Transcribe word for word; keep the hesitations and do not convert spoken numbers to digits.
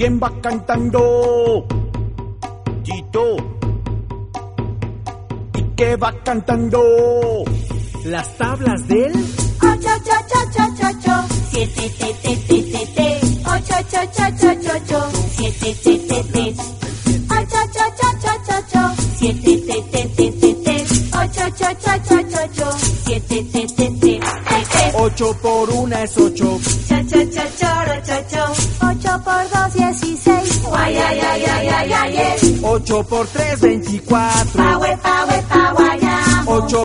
¿Quién va cantando? Tito. ¿Y qué va cantando? Las tablas del ocho, ocho, ocho, ocho, ocho, siete, te, te, te, te, te, ocho, ocho, ocho, ocho, ocho, siete, te, te, te, ocho, ocho, ocho, ocho, ocho, siete, te, te, te, te, te, ocho, ocho, ocho, ocho, ocho, siete, te, te, te, te, te. Ocho por una es ocho. Cha, cha, cha, choro, cho, cho. Ocho por dos, dieciséis. Guay, ay, ay, ay, ay, ay, ay. Ocho por tres, veinticuatro. Pa, we, pa, we, pa, guayamo. Ocho